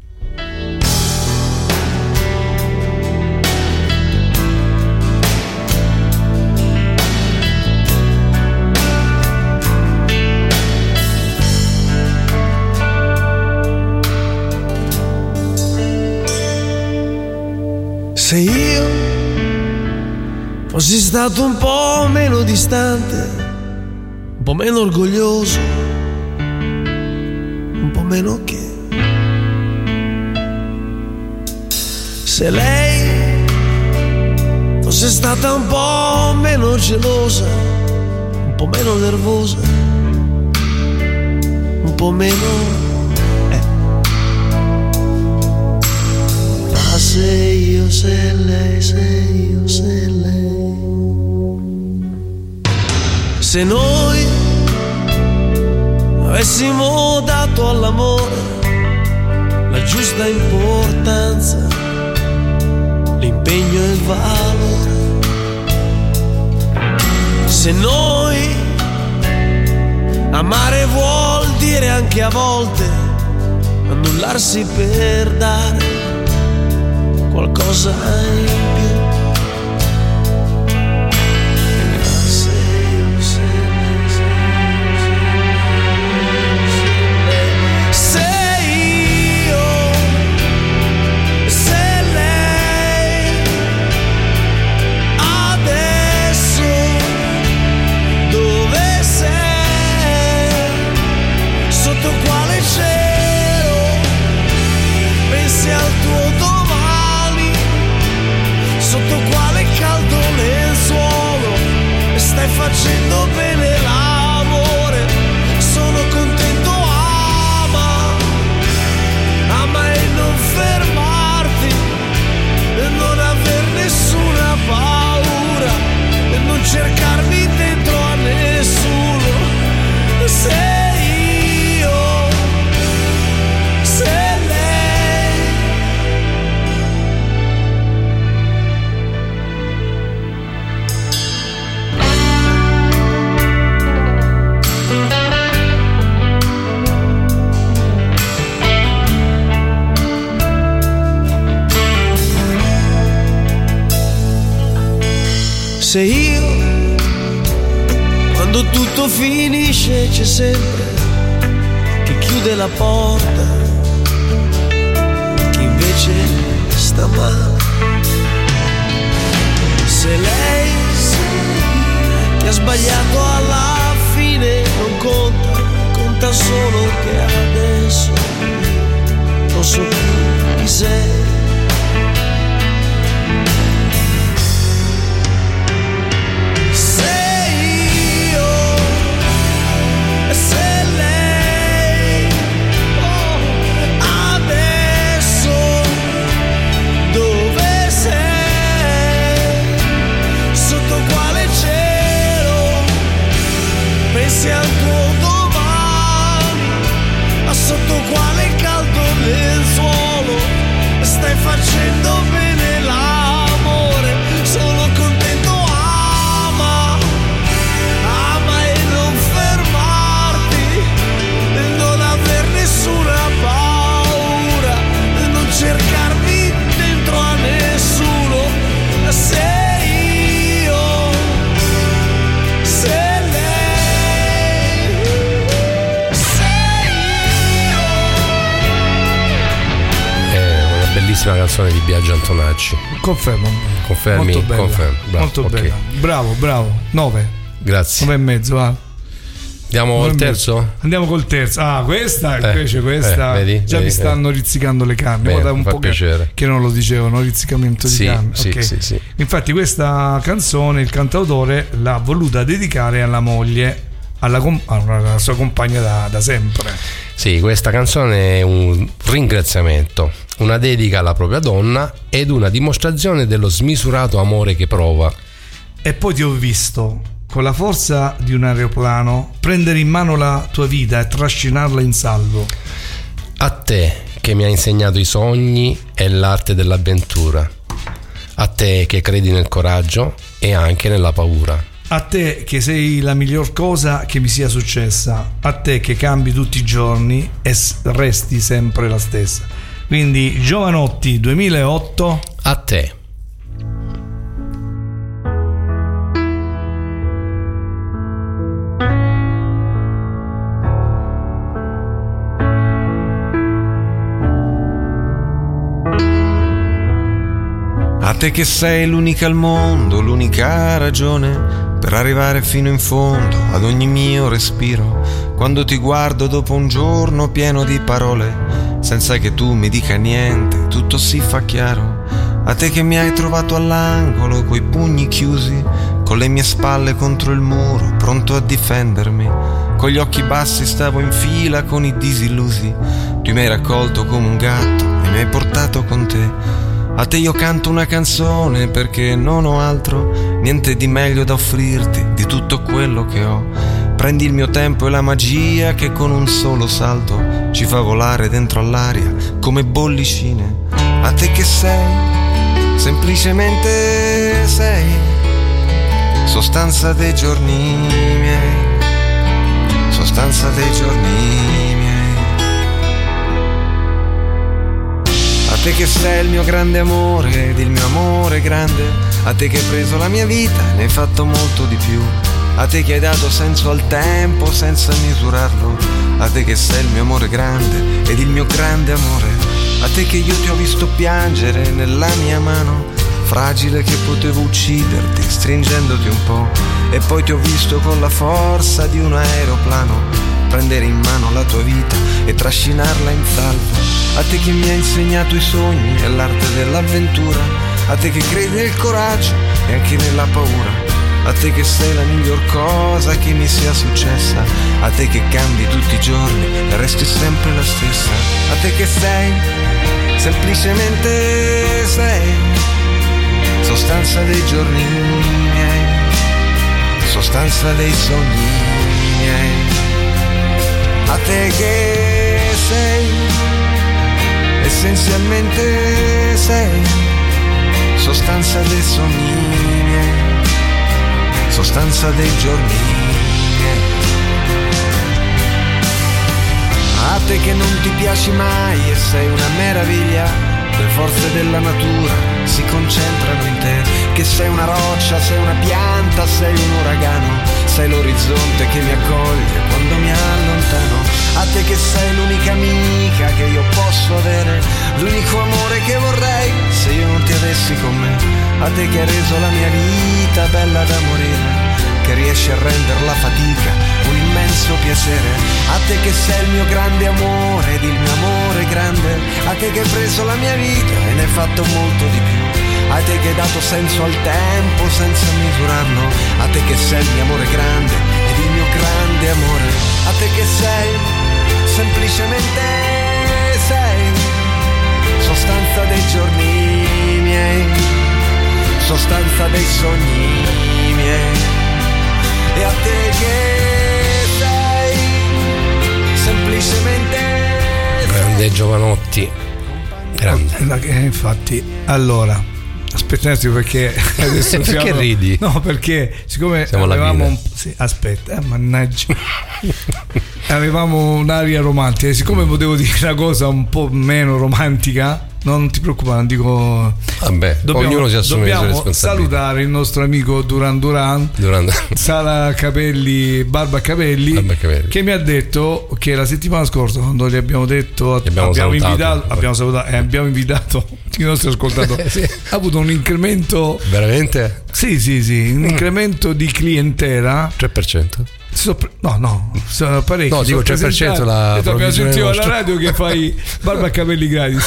Se io fossi stato un po' meno distante, un po' meno orgoglioso, un po' meno che. Se lei fosse stata un po' meno gelosa, un po' meno nervosa, un po' meno... Se io, se lei, se io, se lei. Se noi avessimo dato all'amore la giusta importanza, l'impegno e il valore. Se noi amare vuol dire anche a volte annullarsi per dare qualcosa in più. Se io, se lei, se io, se lei adesso dove sei? Sotto quale cielo? Pensi al tuo domani? Sotto quale caldo lenzuolo stai facendo bene l'amore? Sono contento, ama, ama e non fermarti, e non aver nessuna paura, e non cercarmi dentro a nessuno. Se io, se Se io, quando tutto finisce, c'è sempre chi chiude la porta, chi invece sta male. Se lei, che ha sbagliato alla fine, non conta, conta solo che adesso non so più chi sei. Pensi al tuo domani, ma sotto quale caldo lenzuolo bellissima canzone di Biagio Antonacci. Confermo. Confermi? Molto bella. Confermo. Bravo, Molto okay. bella. Bravo, bravo. nove. Grazie. nove e mezzo, va. Andiamo al terzo? Andiamo col terzo. Ah, questa Eh, invece questa eh, vedi, già vedi, mi stanno eh. rizzicando le canne. Bene, Guarda un fa po' che, piacere. che non lo dicevano, rizzicamento di Sì, canne. sì, Ok. sì, sì. Infatti questa canzone il cantautore l'ha voluta dedicare alla moglie, alla, com- alla sua compagna da, da sempre. Sì, questa canzone è un ringraziamento, una dedica alla propria donna ed una dimostrazione dello smisurato amore che prova. E poi ti ho visto, con la forza di un aeroplano, prendere in mano la tua vita e trascinarla in salvo. A te che mi hai insegnato i sogni e l'arte dell'avventura. A te che credi nel coraggio e anche nella paura. A te che sei la miglior cosa che mi sia successa. A te che cambi tutti i giorni e resti sempre la stessa. Quindi Giovanotti duemilaotto. A te. A te che sei l'unica al mondo, l'unica ragione per arrivare fino in fondo ad ogni mio respiro. Quando ti guardo dopo un giorno pieno di parole, senza che tu mi dica niente, tutto si fa chiaro. A te che mi hai trovato all'angolo coi pugni chiusi, con le mie spalle contro il muro, pronto a difendermi. Con gli occhi bassi stavo in fila con i disillusi. Tu mi hai raccolto come un gatto e mi hai portato con te. A te io canto una canzone perché non ho altro, niente di meglio da offrirti di tutto quello che ho. Prendi il mio tempo e la magia che con un solo salto ci fa volare dentro all'aria come bollicine. A te che sei, semplicemente sei, sostanza dei giorni miei, sostanza dei giorni miei. A te che sei il mio grande amore ed il mio amore grande, a te che hai preso la mia vita e ne hai fatto molto di più, a te che hai dato senso al tempo senza misurarlo, a te che sei il mio amore grande ed il mio grande amore, a te che io ti ho visto piangere nella mia mano, fragile che potevo ucciderti stringendoti un po', e poi ti ho visto con la forza di un aeroplano prendere in mano la tua vita e trascinarla in salvo. A te che mi hai insegnato i sogni e l'arte dell'avventura, a te che credi nel coraggio e anche nella paura, a te che sei la miglior cosa che mi sia successa, a te che cambi tutti i giorni e resti sempre la stessa, a te che sei, semplicemente sei, sostanza dei giorni miei, sostanza dei sogni miei. A te che sei, essenzialmente sei, sostanza dei sogni miei, sostanza dei giorni miei. A te che non ti piaci mai e sei una meraviglia, le forze della natura si concentrano in te, che sei una roccia, sei una pianta, sei un uragano, sei l'orizzonte che mi accoglie quando mi allontano. A te che sei l'unica amica che io posso avere, l'unico amore che vorrei se io non ti avessi con me. A te che hai reso la mia vita bella da morire, che riesci a rendere la fatica un immenso piacere. A te che sei il mio grande amore ed il mio amore grande, a te che hai preso la mia vita e ne hai fatto molto di più, a te che hai dato senso al tempo senza misurarlo, a te che sei il mio amore grande ed il mio grande amore, a te che sei, semplicemente sei, sostanza dei giorni miei, sostanza dei sogni miei. E a te che sei, semplicemente grande Giovanotti, grande. Eh, infatti, allora aspetta un attimo perché adesso perché siamo, ridi? No, perché siccome siamo avevamo un, sì, aspetta, eh, mannaggia. Avevamo un'aria romantica e siccome potevo dire una cosa un po' meno romantica, non ti preoccupare, non dico. Vabbè, dobbiamo, ognuno si assume le sue dobbiamo responsabilità. salutare il nostro amico Duran Duran, Duran. Sala Capelli, Barba Capelli, Barba Capelli, che mi ha detto che la settimana scorsa, quando gli abbiamo detto, gli abbiamo, abbiamo salutato, invitato, abbiamo salutato, eh, abbiamo invitato i nostri ascoltatori, sì. Ha avuto un incremento. Veramente? Sì, sì, sì, un mm. incremento di clientela. tre per cento? No, no, parecchio. No, dico tre per cento la abbiamo sentito alla radio che fai Barba a capelli gratis.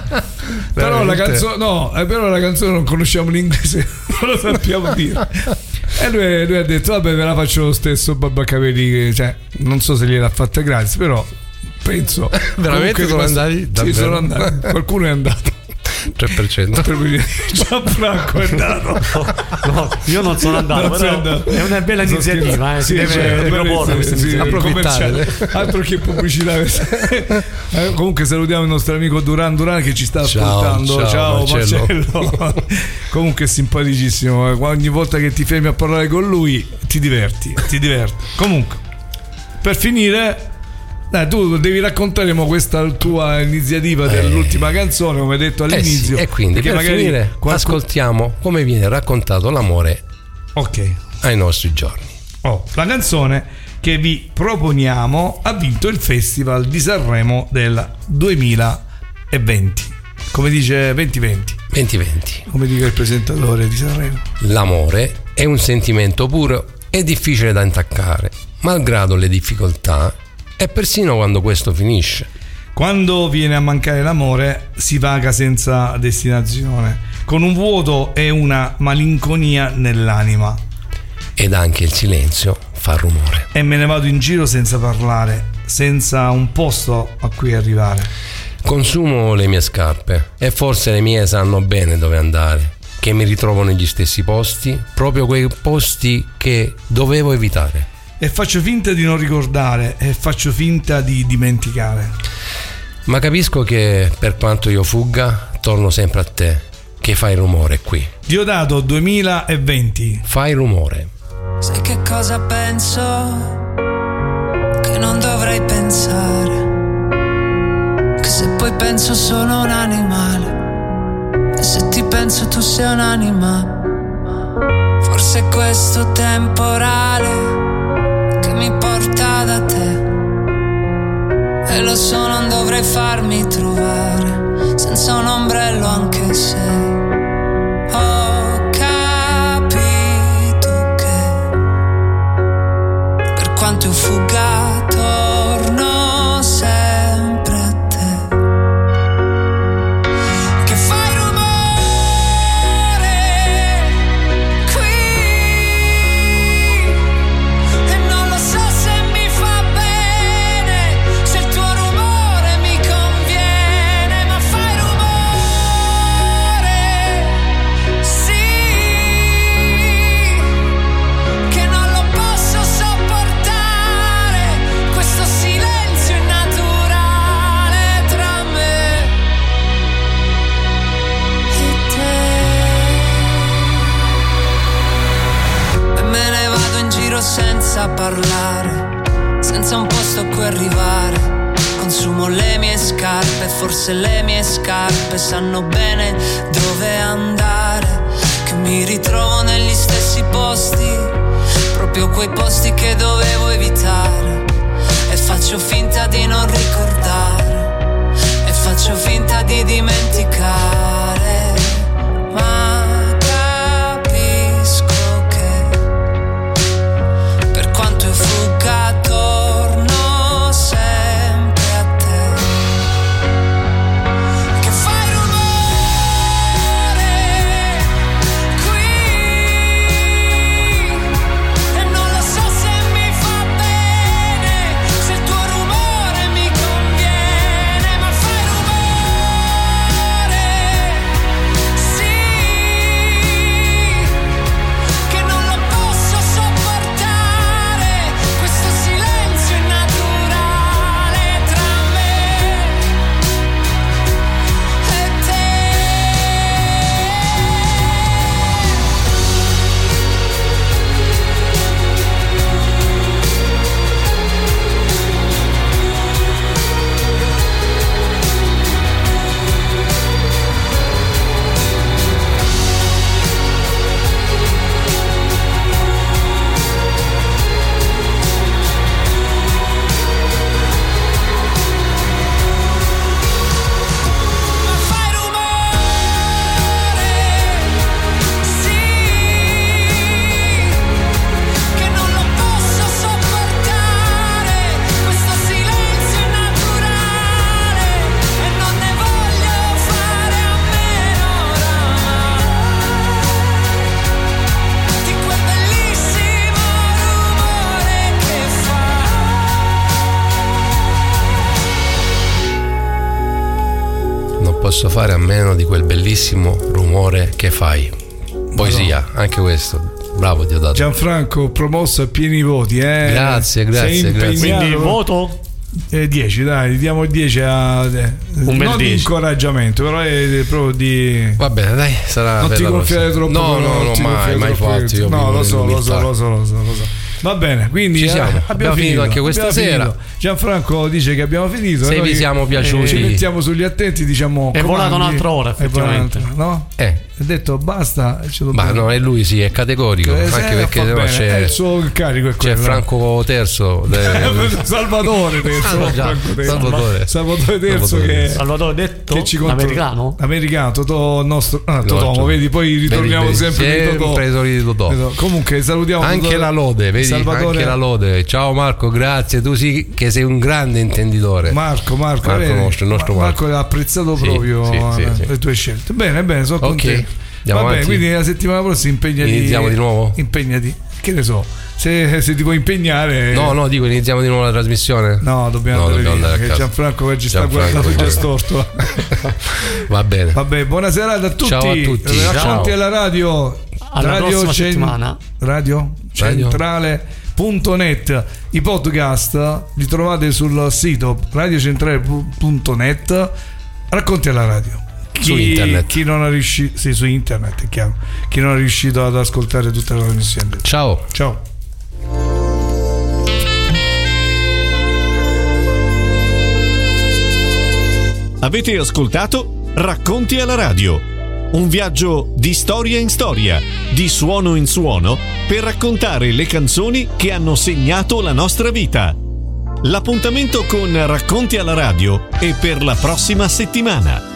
Però la canzone, no, però la canzone non conosciamo l'inglese, non lo sappiamo dire. E lui, lui ha detto vabbè, ve la faccio lo stesso Barba a capelli, cioè non so se gliel'ha fatta gratis, però penso veramente sono andati? Sì, sono andati. Qualcuno è andato. tre per cento. Gianfranco è andato. No, no, io non sono andato, non però andato. È una bella iniziativa, eh, si sì, deve, cioè, deve proporre questa sì, approfittare. Altro che pubblicità. eh, comunque salutiamo il nostro amico Duran Duran che ci sta ciao, ascoltando. Ciao, ciao Marcello. Marcello. Comunque è simpaticissimo. Ogni volta che ti fermi a parlare con lui ti diverti, ti diverti. Comunque, per finire, dai, tu devi raccontare questa tua iniziativa eh. dell'ultima canzone, come detto all'inizio. Eh sì, e quindi per finire qualcuno... ascoltiamo come viene raccontato l'amore ok ai nostri giorni. Oh, la canzone che vi proponiamo ha vinto il Festival di Sanremo del duemilaventi. Come dice venti venti venti venti. Come dice il presentatore di Sanremo. L'amore è un sentimento puro e difficile da intaccare, malgrado le difficoltà e persino quando questo finisce. Quando viene a mancare l'amore si vaga senza destinazione, con un vuoto e una malinconia nell'anima. Ed anche il silenzio fa rumore. E me ne vado in giro senza parlare, senza un posto a cui arrivare. Consumo le mie scarpe e forse le mie sanno bene dove andare, che mi ritrovo negli stessi posti, proprio quei posti che dovevo evitare. E faccio finta di non ricordare e faccio finta di dimenticare. Ma capisco che per quanto io fugga, torno sempre a te, che fai rumore qui. Diodato duemilaventi. Fai rumore. Sai che cosa penso? Che non dovrei pensare. Che se poi penso sono un animale. E se ti penso tu sei un'anima. Forse questo temporale mi porta da te, e lo so non dovrei farmi trovare senza un ombrello, anche se ho capito che per quanto io fugga torno sempre a te, che fai rumore qui. Senza parlare, senza un posto a cui arrivare, consumo le mie scarpe, forse le mie scarpe sanno bene dove andare, che mi ritrovo negli stessi posti, proprio quei posti che dovevo evitare, e faccio finta di non ricordare, e faccio finta di dimenticare, ma fugga torno sempre a te, che fai rumore qui, e non lo so se mi fa bene, se il tuo rumore mi conviene, ma fai rumore non posso fare a meno di quel bellissimo rumore che fai. Poesia, no. Anche questo. Bravo Diodato. Gianfranco, promosso a pieni voti, eh. Grazie, grazie, grazie. Quindi il voto? Eh, dieci, dai, diamo dieci a eh, un bel non di incoraggiamento, però è proprio di va bene, dai, sarà non ti gonfiare troppo. No, no, no, mai, mai fatto. Io no, lo so, lo so, lo so, lo so, lo so. Va bene, quindi ci siamo. Eh, abbiamo, abbiamo finito, finito anche questa abbiamo sera. Finito. Gianfranco dice che abbiamo finito. Se vi siamo piaciuti, ci mettiamo sugli attenti, diciamo. È volata un'altra ora, effettivamente. No? Eh. Ha detto basta. Ma no, è lui sì, è categorico. Eh, anche perché no, c'è è il suo carico. È c'è Franco Terzo. De... Salvatore Terzo. Ah, già, Salvatore. Salvatore Terzo. Salvatore. Che, Salvatore detto che ci contro... americano. Americano, Totò nostro. Ah, Totò, vedi, poi ritorniamo vedi, vedi, sempre di Totò. Totò. Comunque salutiamo anche Totò. la lode, vedi? Salvatore. Anche la lode. Ciao Marco, grazie. Tu sì che sei un grande intenditore. Marco, Marco, Marco, nostro, il nostro Marco. Marco ha apprezzato sì, proprio sì, sì, sì. le tue scelte. Bene, bene, sono okay. contento. Andiamo Va bene, avanti. quindi la settimana prossima impegnati. Iniziamo di nuovo? Impegnati. Che ne so, se, se ti puoi impegnare. No, no, dico iniziamo di nuovo la trasmissione. No, dobbiamo no, andare, dobbiamo andare via, a casa. Gianfranco oggi sta guardando già storto. Va bene. Vabbè, buona serata a tutti. Ciao a tutti. Racconti alla radio. Alla radio prossima cen- settimana. Radio Centrale punto net. I podcast li trovate sul sito radiocentrale punto net. Racconti alla radio. Chi, su internet. Chi non è riuscito, sì, su internet è chiaro. Chi non è riuscito ad ascoltare tutta la trasmissione. Ciao. Ciao. Avete ascoltato Racconti alla radio, un viaggio di storia in storia, di suono in suono, per raccontare le canzoni che hanno segnato la nostra vita. L'appuntamento con Racconti alla radio è per la prossima settimana.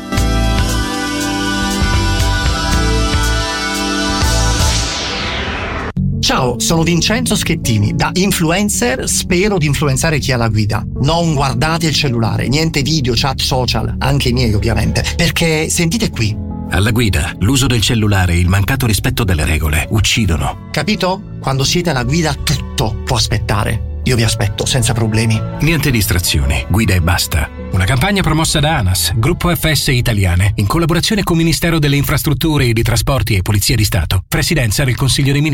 Ciao, sono Vincenzo Schettini. Da influencer spero di influenzare chi ha la guida. Non guardate il cellulare, niente video, chat social, anche i miei ovviamente, perché sentite qui. Alla guida, l'uso del cellulare e il mancato rispetto delle regole uccidono. Capito? Quando siete alla guida tutto può aspettare. Io vi aspetto senza problemi. Niente distrazioni, guida e basta. Una campagna promossa da ANAS, Gruppo F S Italiane, in collaborazione con Ministero delle Infrastrutture e dei Trasporti e Polizia di Stato, Presidenza del Consiglio dei Ministri.